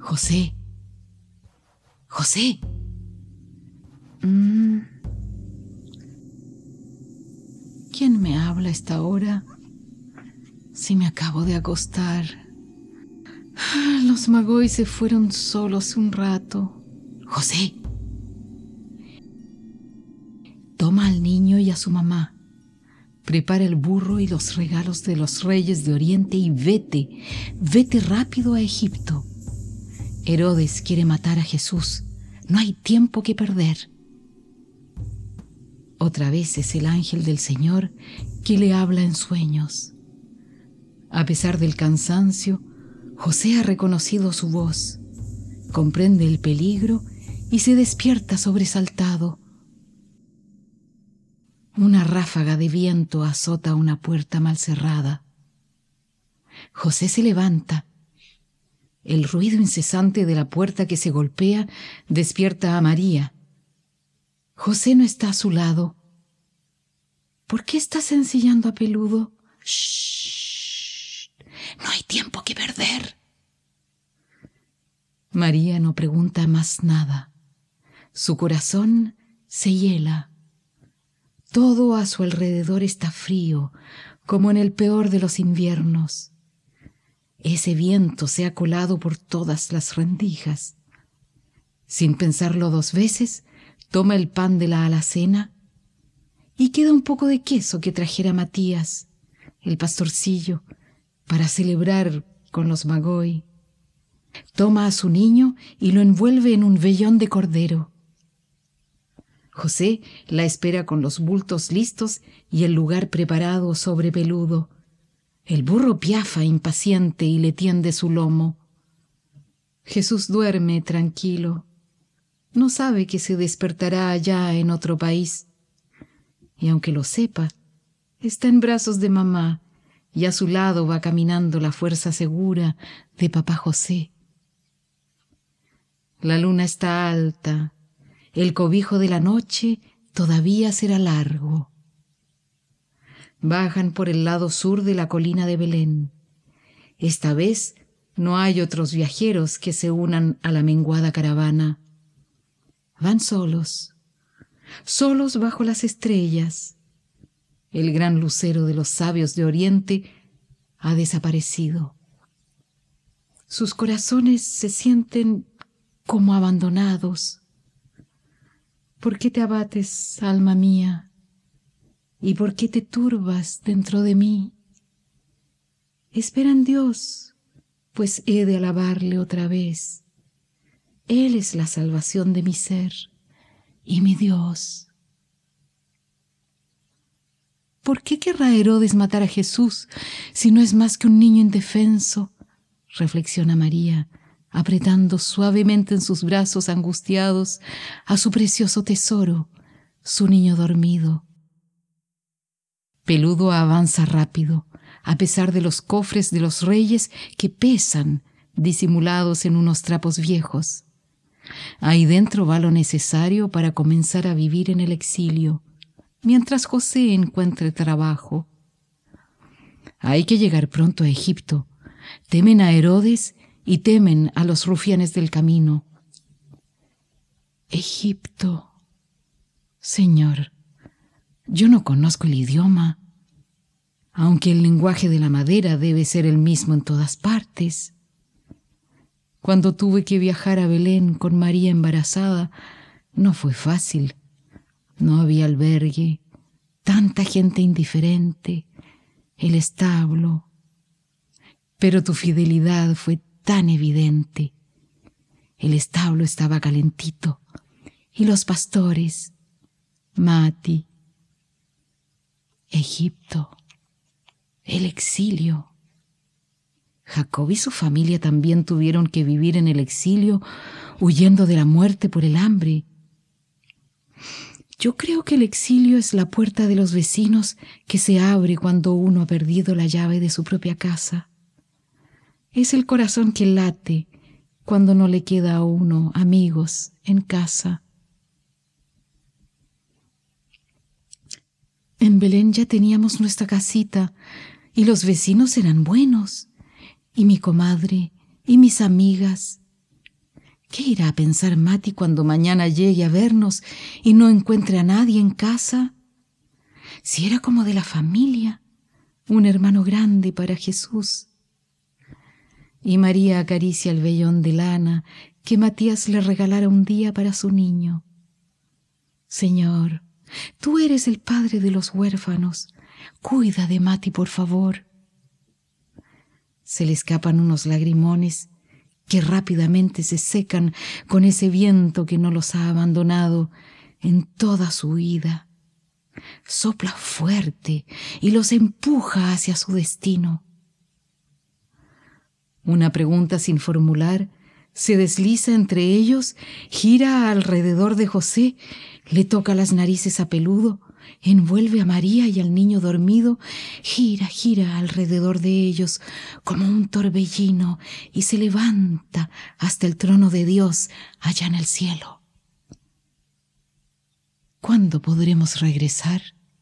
José. José. ¿Quién me habla a esta hora? Si me acabo de acostar. Los Magoi se fueron solos un rato. José. Toma al niño y a su mamá. Prepara el burro y los regalos de los reyes de Oriente y vete rápido a Egipto. Herodes quiere matar a Jesús. No hay tiempo que perder. Otra vez es el ángel del Señor que le habla en sueños. A pesar del cansancio, José ha reconocido su voz, comprende el peligro y se despierta sobresaltado. Una ráfaga de viento azota una puerta mal cerrada. José se levanta. El ruido incesante de la puerta que se golpea despierta a María. José no está a su lado. ¿Por qué estás ensillando a Peludo? ¡Shh! No hay tiempo que perder. María no pregunta más nada. Su corazón se hiela. Todo a su alrededor está frío, como en el peor de los inviernos. Ese viento se ha colado por todas las rendijas. Sin pensarlo dos veces, toma el pan de la alacena y queda un poco de queso que trajera Matías, el pastorcillo, para celebrar con los Magoi. Toma a su niño y lo envuelve en un vellón de cordero. José la espera con los bultos listos y el lugar preparado sobre Peludo. El burro piafa impaciente y le tiende su lomo. Jesús duerme tranquilo. No sabe que se despertará allá en otro país. Y aunque lo sepa, está en brazos de mamá y a su lado va caminando la fuerza segura de papá José. La luna está alta. El cobijo de la noche todavía será largo. Bajan por el lado sur de la colina de Belén. Esta vez no hay otros viajeros que se unan a la menguada caravana. Van solos bajo las estrellas. El gran lucero de los sabios de Oriente ha desaparecido. Sus corazones se sienten como abandonados. ¿Por qué te abates, alma mía? ¿Y por qué te turbas dentro de mí? Espera en Dios, pues he de alabarle otra vez. Él es la salvación de mi ser y mi Dios. ¿Por qué querrá Herodes matar a Jesús si no es más que un niño indefenso? Reflexiona María, apretando suavemente en sus brazos angustiados a su precioso tesoro, su niño dormido. Peludo avanza rápido, a pesar de los cofres de los reyes que pesan, disimulados en unos trapos viejos. Ahí dentro va lo necesario para comenzar a vivir en el exilio, mientras José encuentre trabajo. Hay que llegar pronto a Egipto. Temen a Herodes y temen a los rufianes del camino. Egipto. Señor, yo no conozco el idioma, aunque el lenguaje de la madera debe ser el mismo en todas partes. Cuando tuve que viajar a Belén con María embarazada, no fue fácil. No había albergue, tanta gente indiferente, el establo. Pero tu fidelidad fue tan evidente. El establo estaba calentito y los pastores, Mati, Egipto, el exilio. Jacob y su familia también tuvieron que vivir en el exilio, huyendo de la muerte por el hambre. Yo creo que el exilio es la puerta de los vecinos que se abre cuando uno ha perdido la llave de su propia casa. Es el corazón que late cuando no le queda a uno amigos en casa. En Belén ya teníamos nuestra casita y los vecinos eran buenos, y mi comadre y mis amigas. ¿Qué irá a pensar Mati cuando mañana llegue a vernos y no encuentre a nadie en casa? Si era como de la familia, un hermano grande para Jesús. Y María acaricia el vellón de lana que Matías le regalara un día para su niño. Señor, tú eres el padre de los huérfanos. Cuida de Mati, por favor. Se le escapan unos lagrimones que rápidamente se secan con ese viento que no los ha abandonado en toda su vida. Sopla fuerte y los empuja hacia su destino. Una pregunta sin formular se desliza entre ellos, gira alrededor de José, le toca las narices a Peludo, envuelve a María y al niño dormido, gira alrededor de ellos como un torbellino y se levanta hasta el trono de Dios allá en el cielo. ¿Cuándo podremos regresar?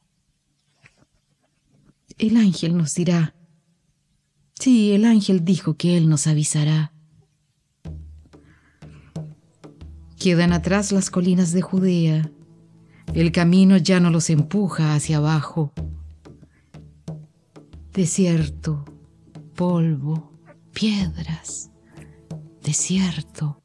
El ángel nos dirá. Sí, el ángel dijo que él nos avisará. Quedan atrás las colinas de Judea. El camino ya no los empuja hacia abajo. Desierto, polvo, piedras, desierto.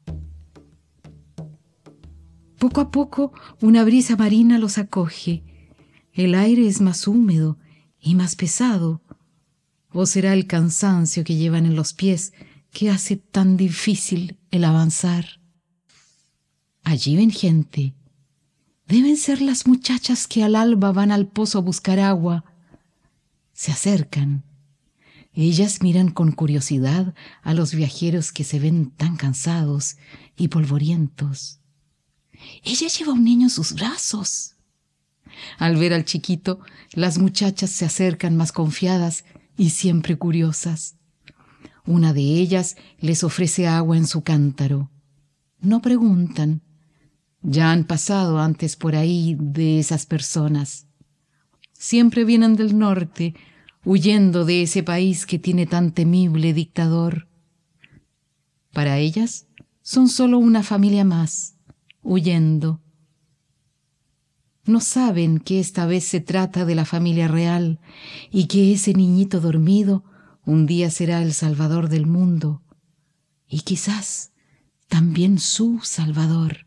Poco a poco una brisa marina los acoge. El aire es más húmedo y más pesado. ¿O será el cansancio que llevan en los pies que hace tan difícil el avanzar? Allí ven gente. Deben ser las muchachas que al alba van al pozo a buscar agua. Se acercan. Ellas miran con curiosidad a los viajeros que se ven tan cansados y polvorientos. Ella lleva un niño en sus brazos. Al ver al chiquito, las muchachas se acercan más confiadas y siempre curiosas. Una de ellas les ofrece agua en su cántaro. No preguntan. Ya han pasado antes por ahí de esas personas. Siempre vienen del norte, huyendo de ese país que tiene tan temible dictador. Para ellas son solo una familia más, huyendo. No saben que esta vez se trata de la familia real y que ese niñito dormido un día será el salvador del mundo y quizás también su salvador.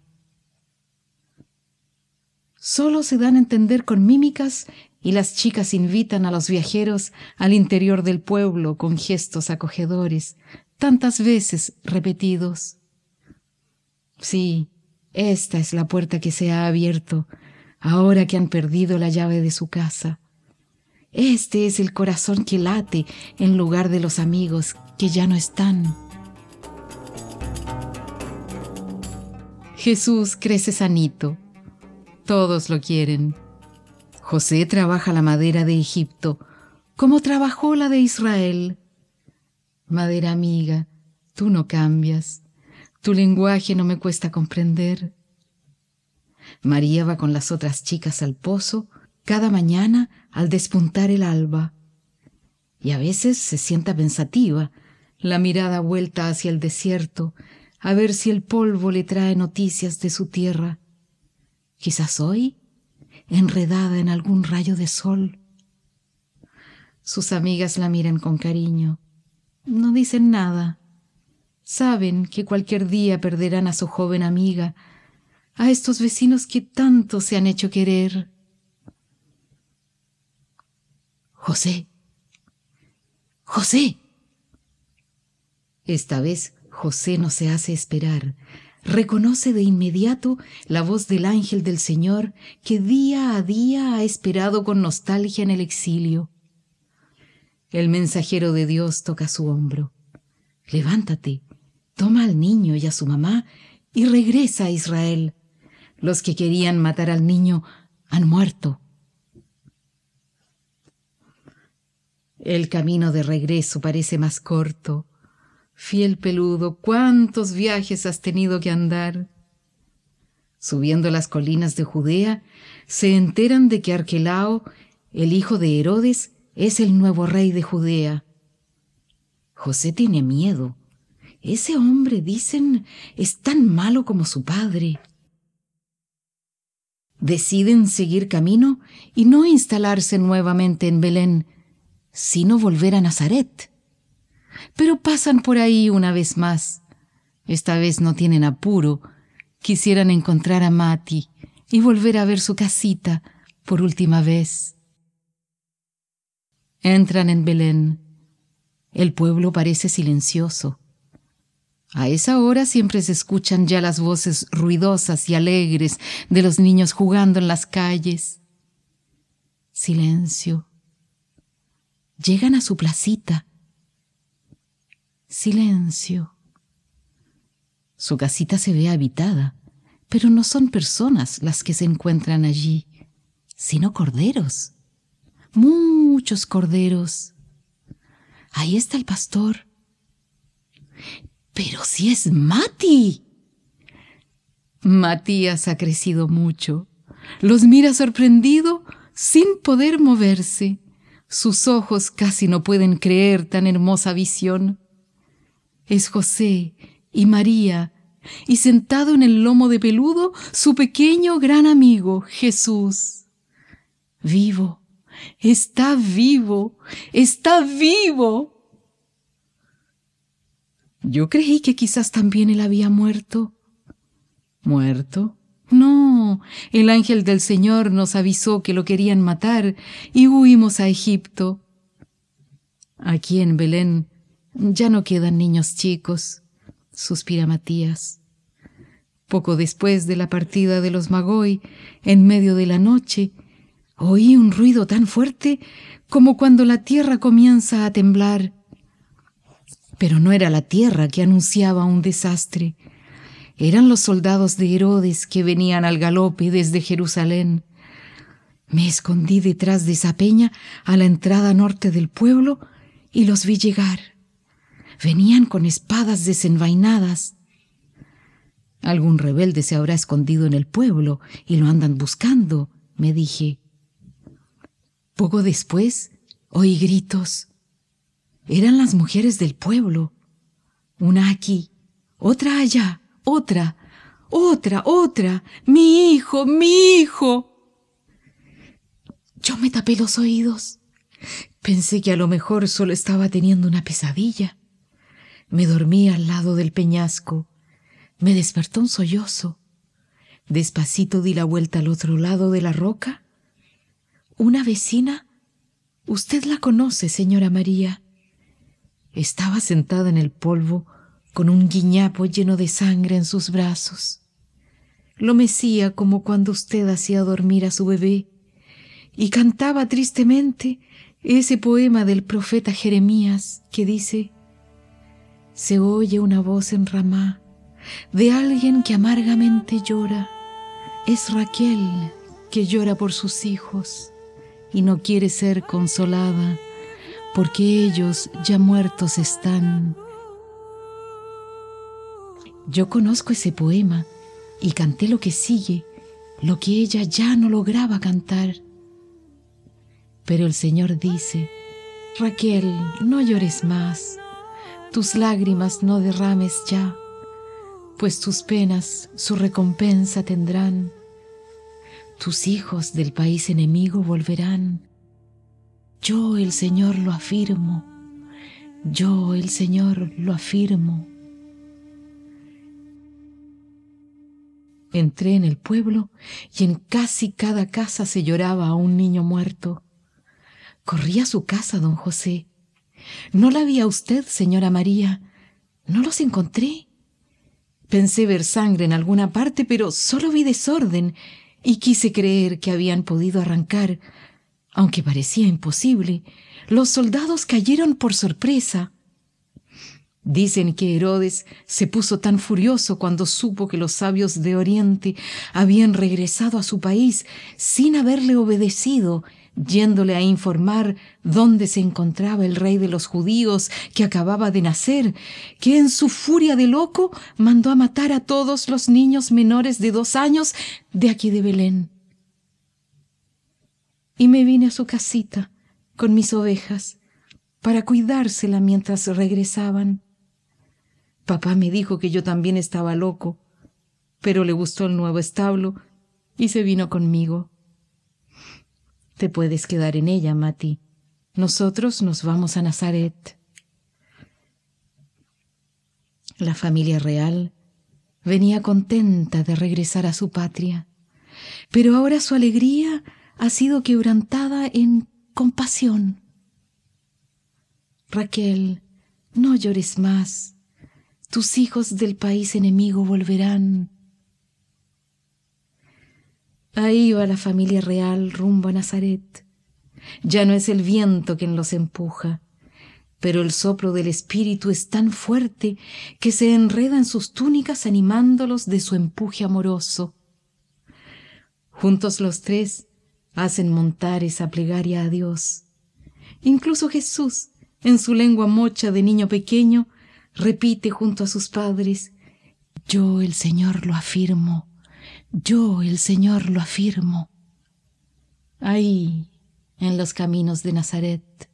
Solo se dan a entender con mímicas y las chicas invitan a los viajeros al interior del pueblo con gestos acogedores, tantas veces repetidos. Sí, esta es la puerta que se ha abierto ahora que han perdido la llave de su casa. Este es el corazón que late en lugar de los amigos que ya no están. Jesús crece sanito. Todos lo quieren. José trabaja la madera de Egipto, como trabajó la de Israel. Madera amiga, tú no cambias. Tu lenguaje no me cuesta comprender. María va con las otras chicas al pozo cada mañana al despuntar el alba. Y a veces se sienta pensativa, la mirada vuelta hacia el desierto, a ver si el polvo le trae noticias de su tierra. Quizás hoy, enredada en algún rayo de sol. Sus amigas la miran con cariño. No dicen nada. Saben que cualquier día perderán a su joven amiga, a estos vecinos que tanto se han hecho querer. ¡José! ¡José! Esta vez José no se hace esperar. Reconoce de inmediato la voz del ángel del Señor que día a día ha esperado con nostalgia en el exilio. El mensajero de Dios toca su hombro. Levántate, toma al niño y a su mamá y regresa a Israel. Los que querían matar al niño han muerto. El camino de regreso parece más corto. Fiel Peludo, ¿cuántos viajes has tenido que andar? Subiendo las colinas de Judea, se enteran de que Arquelao, el hijo de Herodes, es el nuevo rey de Judea. José tiene miedo Ese hombre, dicen, es tan malo como su padre. Deciden seguir camino y no instalarse nuevamente en Belén, sino volver a Nazaret. Pero pasan por ahí una vez más. Esta vez no tienen apuro. Quisieran encontrar a Mati y volver a ver su casita por última vez. Entran en Belén. El pueblo parece silencioso. A esa hora siempre se escuchan ya las voces ruidosas y alegres de los niños jugando en las calles. Silencio. Llegan a su placita. Silencio. Su casita se ve habitada, pero no son personas las que se encuentran allí, sino corderos. Muchos corderos. Ahí está el pastor. ¡Pero si es Mati! Matías ha crecido mucho. Los mira sorprendido sin poder moverse. Sus ojos casi no pueden creer tan hermosa visión. Es José y María, y sentado en el lomo de peludo, su pequeño gran amigo, Jesús. Vivo, está vivo, está vivo. Yo creí que quizás también él había muerto. ¿Muerto? No, el ángel del Señor nos avisó que lo querían matar y huimos a Egipto. Aquí en Belén ya no quedan niños chicos, suspira Matías. Poco después de la partida de los Magoi, en medio de la noche, oí un ruido tan fuerte como cuando la tierra comienza a temblar. Pero no era la tierra que anunciaba un desastre. Eran los soldados de Herodes que venían al galope desde Jerusalén. Me escondí detrás de esa peña a la entrada norte del pueblo y los vi llegar. Venían con espadas desenvainadas. Algún rebelde se habrá escondido en el pueblo y lo andan buscando, me dije. Poco después oí gritos. Eran las mujeres del pueblo. Una aquí, otra allá, otra. ¡Mi hijo, mi hijo! Yo me tapé los oídos. Pensé que a lo mejor solo estaba teniendo una pesadilla. Me dormí al lado del peñasco. Me despertó un sollozo. Despacito di la vuelta al otro lado de la roca. Una vecina, usted la conoce, señora María. Estaba sentada en el polvo con un guiñapo lleno de sangre en sus brazos. Lo mecía como cuando usted hacía dormir a su bebé y cantaba tristemente ese poema del profeta Jeremías que dice: se oye una voz en Ramá de alguien que amargamente llora. Es Raquel que llora por sus hijos y no quiere ser consolada porque ellos ya muertos están. Yo conozco ese poema y canté lo que sigue, lo que ella ya no lograba cantar. Pero el Señor dice: Raquel, no llores más, tus lágrimas no derrames ya, pues tus penas su recompensa tendrán. Tus hijos del país enemigo volverán. Yo, el Señor, lo afirmo. Yo, el Señor, lo afirmo. Entré en el pueblo y en casi cada casa se lloraba a un niño muerto. Corrí a su casa, don José. No la vi a usted, señora María. No los encontré. Pensé ver sangre en alguna parte, pero solo vi desorden y quise creer que habían podido arrancar. Aunque parecía imposible, los soldados cayeron por sorpresa. Dicen que Herodes se puso tan furioso cuando supo que los sabios de Oriente habían regresado a su país sin haberle obedecido, yéndole a informar dónde se encontraba el rey de los judíos que acababa de nacer, que en su furia de loco mandó a matar a todos los niños menores de 2 años de aquí de Belén. Y me vine a su casita con mis ovejas para cuidársela mientras regresaban. Papá me dijo que yo también estaba loco, pero le gustó el nuevo establo y se vino conmigo. Te puedes quedar en ella, Mati. Nosotros nos vamos a Nazaret. La familia real venía contenta de regresar a su patria, pero ahora su alegría ha sido quebrantada en compasión. Raquel, no llores más. Tus hijos del país enemigo volverán. Ahí va la familia real rumbo a Nazaret. Ya no es el viento quien los empuja, pero el soplo del Espíritu es tan fuerte que se enreda en sus túnicas animándolos de su empuje amoroso. Juntos los tres hacen montar esa plegaria a Dios. Incluso Jesús, en su lengua mocha de niño pequeño, repite junto a sus padres: yo el Señor lo afirmo, yo el Señor lo afirmo. Ahí, en los caminos de Nazaret.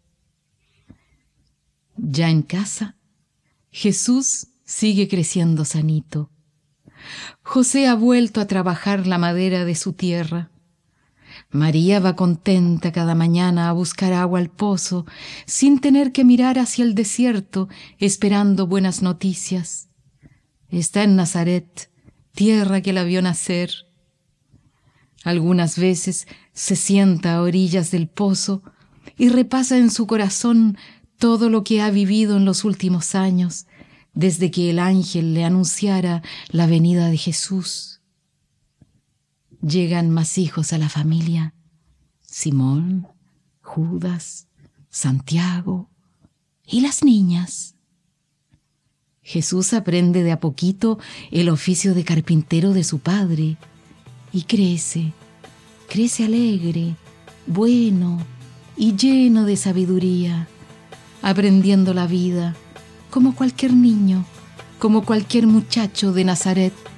Ya en casa, Jesús sigue creciendo sanito. José ha vuelto a trabajar la madera de su tierra. María va contenta cada mañana a buscar agua al pozo, sin tener que mirar hacia el desierto, esperando buenas noticias. Está en Nazaret, tierra que la vio nacer. Algunas veces se sienta a orillas del pozo y repasa en su corazón todo lo que ha vivido en los últimos años, desde que el ángel le anunciara la venida de Jesús. Llegan más hijos a la familia: Simón, Judas, Santiago y las niñas. Jesús aprende de a poquito el oficio de carpintero de su padre y crece alegre, bueno y lleno de sabiduría, aprendiendo la vida como cualquier niño, como cualquier muchacho de Nazaret.